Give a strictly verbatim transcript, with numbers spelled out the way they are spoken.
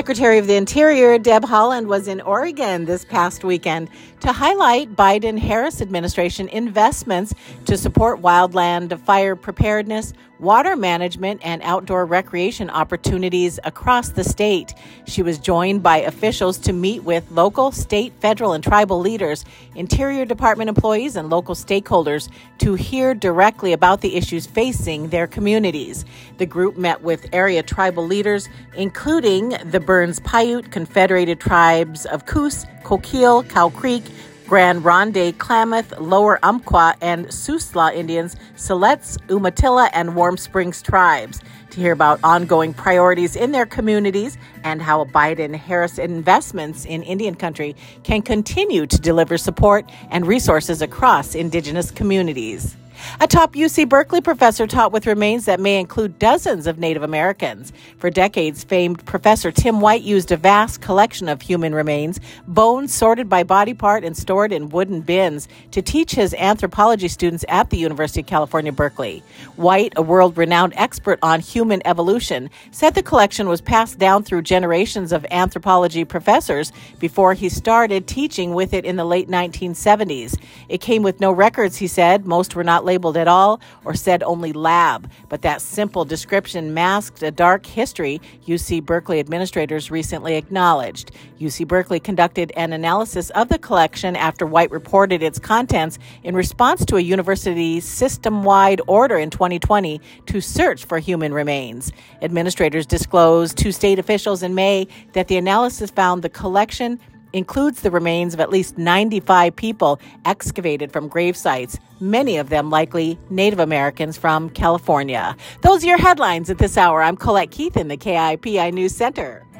Secretary of the Interior, Deb Haaland, was in Oregon this past weekend to highlight Biden-Harris administration investments to support wildland fire preparedness, water management, and outdoor recreation opportunities across the state. She was joined by officials to meet with local, state, federal, and tribal leaders, Interior Department employees, and local stakeholders to hear directly about the issues facing their communities. The group met with area tribal leaders, including the Burns Paiute Confederated Tribes of Coos, Coquille, Cow Creek, Grand Ronde, Klamath, Lower Umpqua, and Siuslaw Indians, Siletz, Umatilla, and Warm Springs tribes to hear about ongoing priorities in their communities and how Biden-Harris investments in Indian country can continue to deliver support and resources across Indigenous communities. A top U C Berkeley professor taught with remains that may include dozens of Native Americans. For decades, famed Professor Tim White used a vast collection of human remains, bones sorted by body part and stored in wooden bins, to teach his anthropology students at the University of California, Berkeley. White, a world-renowned expert on human evolution, said the collection was passed down through generations of anthropology professors before he started teaching with it in the late nineteen seventies. It came with no records, he said. Most were not labeled at all or said only lab, but that simple description masked a dark history, U C Berkeley administrators recently acknowledged. U C Berkeley conducted an analysis of the collection after White reported its contents in response to a university system-wide order in twenty twenty to search for human remains. Administrators disclosed to state officials in May that the analysis found the collection includes the remains of at least ninety-five people excavated from grave sites, many of them likely Native Americans from California. Those are your headlines at this hour. I'm Colette Keith in the K I P I News Center.